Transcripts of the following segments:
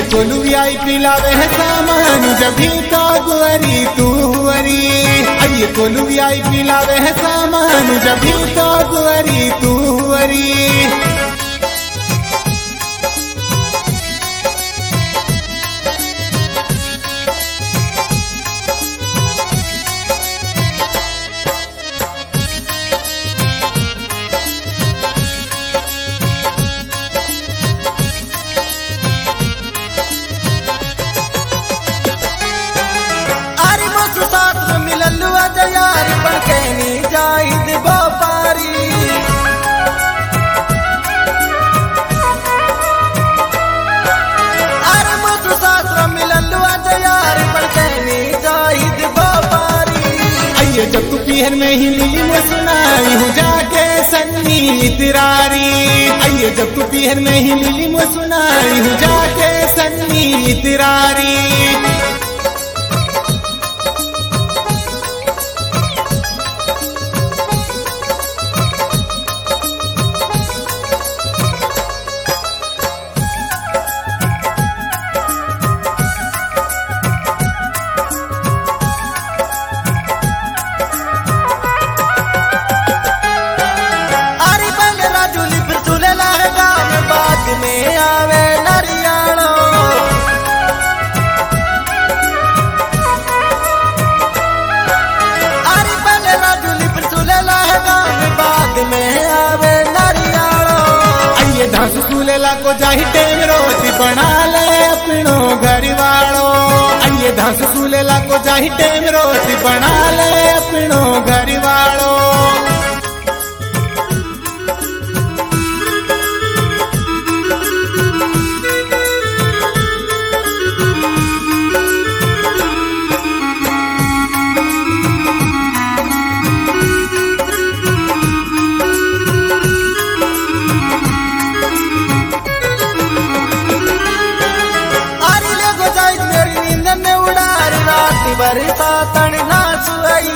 कोलू वीआईपी लावे है सामान जब भी तो गुअरी तू हुअरी। आइए कोलू वीआईपी लावे है सामान जब भी तो गुअरी तू हुअरी। यारी बनके नी जाहिद व्यापारी। अरे मुझ शास्त्र मिलल यारी बनके नी जाहिद व्यापारी। आइए जब तू पीहर में ही मिली मैं सुनाई हूँ जाके सन्नी इतरारी। आइए जब तू पीहर में ही मिली मैं सुनाई हूँ जाके सन्नी इतरारी। में आवे नरियाणो अरे पहले राजुली पर सुलेला है गाँव बाग में आवे नरियाणो। आइए धास सुलेला को जाही टेम रोटी बना ले अपनो घर वालो। आइए धास सुलेला को जाही टेम रोटी बना ले अपनो घर वालो। बरसातन नाच आई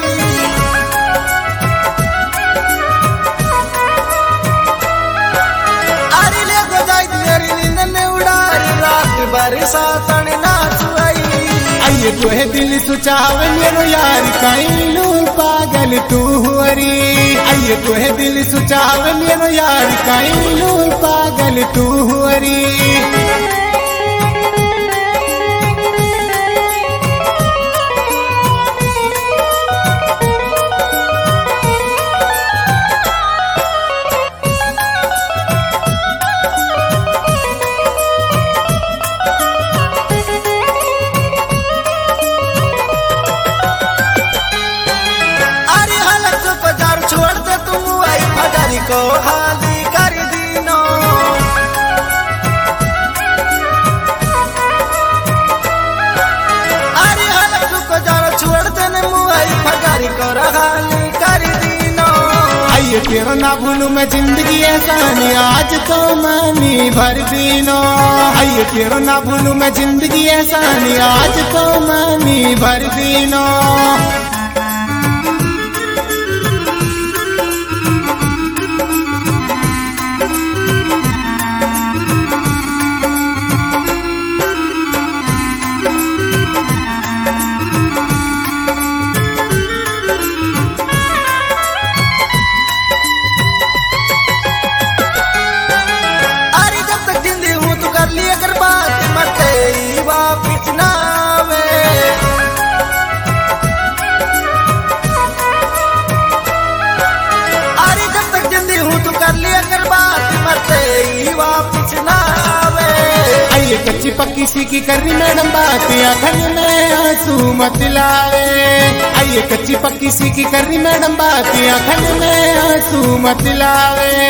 अरे ले गो जाई मेरी नींद में उड़ारी रात बरसातन नाच आई। आइए तोहे दिल सुचावे मेरो यार कैलू पागल तू हुअरी। आइए तोहे दिल सुचावे मेरो यार कैलू पागल तू हुअरी। को हाली कर दीनो अरे हलक को जानो छोड़ देने मुआई फजारी को हाली कर दीनो। आइए तेरा ना भूलू मैं जिंदगी एहसानी आज तो मानी भर दीनो। आइए तेरा ना भूलू मैं जिंदगी एहसानी आज तो मानी भर दीनो। वापिस ना आवे अरे जब तक जिंदी हूँ तो कर लिया कर बात मरते ही वापिस ना आवे। आइए कच्ची पक्की सी की करनी मैडम बात आँखन में आंसू मत लावे। आइए कच्ची पक्की सी की करनी मैडम बात आँखन में आंसू मत लावे।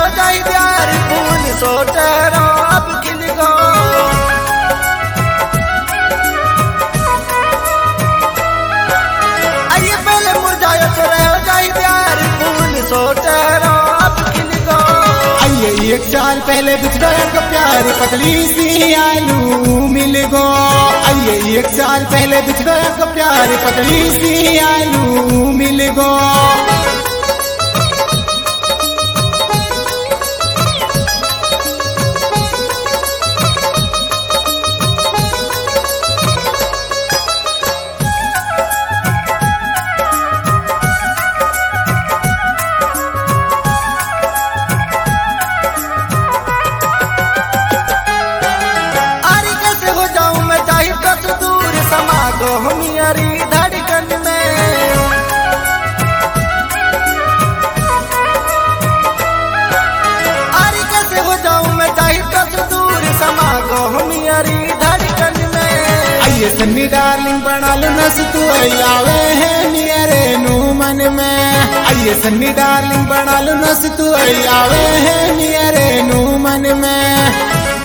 सोच अब खिल गो पहले बिछड़ा का प्यार पतली सी आलू मिल गो। आइए 1 साल पहले बिछड़ा का प्यार पतली सी आलू मिल गो। हमारी धड़कन में अरे कैसे हो जाऊं मैं चाहे कस दूर समा गो हमारी धड़कन में। आइए सन्नी डार्लिंग बना लो नस तू आवे है नियरे नू मन में। आइए सन्नी डार्लिंग बना लो नस तू आवे है नियरे नू मन में।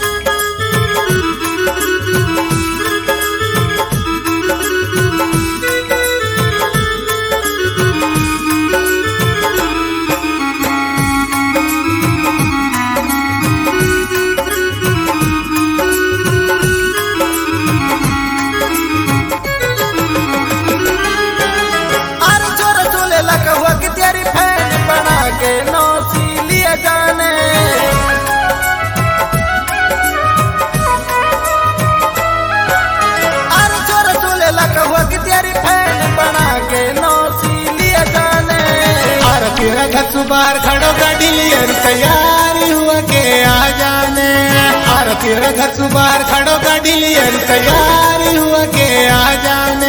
तेरा घर तू बाहर खड़ो गाड़ी लियर तैयारी हुआ के आ जाने। और तेरा घर तू बाहर खड़ो गाड़ी लियर तैयारी हुआ के आ जाने।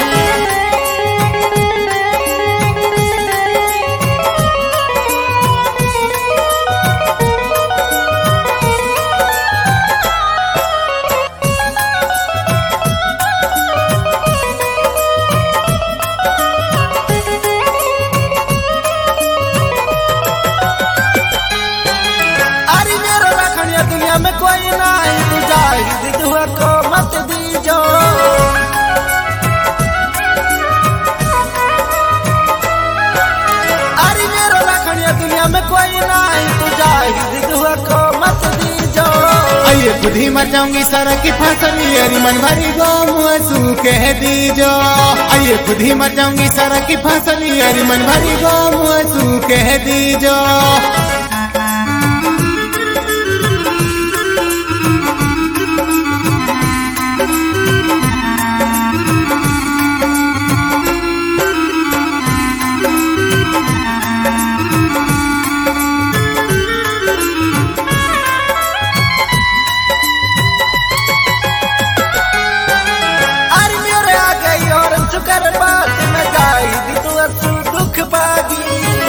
में कोई नहीं तू जाहिद दुआ को मत दीजो। अरे मेरो रखनिया दुनिया में कोई नहीं तू जाहिद दुआ को मत दीजो। आइए खुद ही मर जाऊंगी सारा की फांसली अरे मन भरी गो मुँह कह दीजो। आइए खुद ही मर जाऊंगी सारा की फांसली अरे मन भरी गो मुँह कह दीजो। कर बात में जाहिद तू असू दुख पागी।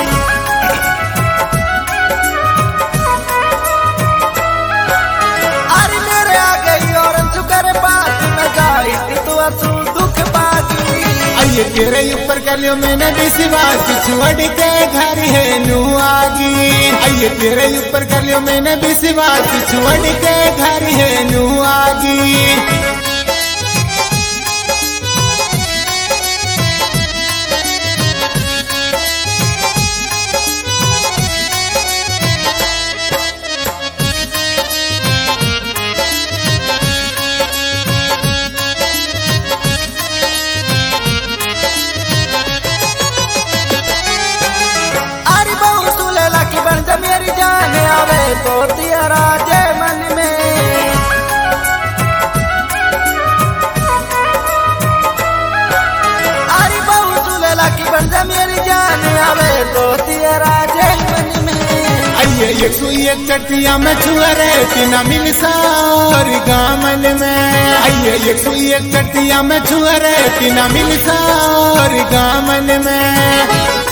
अरे मेरे आ गई और शुक्र बात में जाहिद तू असू दुख पागी। आइए तेरे ऊपर कलियो मैंने विश्वास छोड़ के घर है नू आगी। आइए तेरे ऊपर कलियो मैंने विश्वास छोड़ के घर है नू आगी। मेरी जान आवे तो तेरा जय मन में। अरे बहु सुलेला की बन जा मेरी जान आवे तो तेरा जय मन में। आइए 101 चटिया में छुअरे तीना मिलसा और गामन में। आइए 101 चटिया में छुअरे तीना मिलसा और गामन में।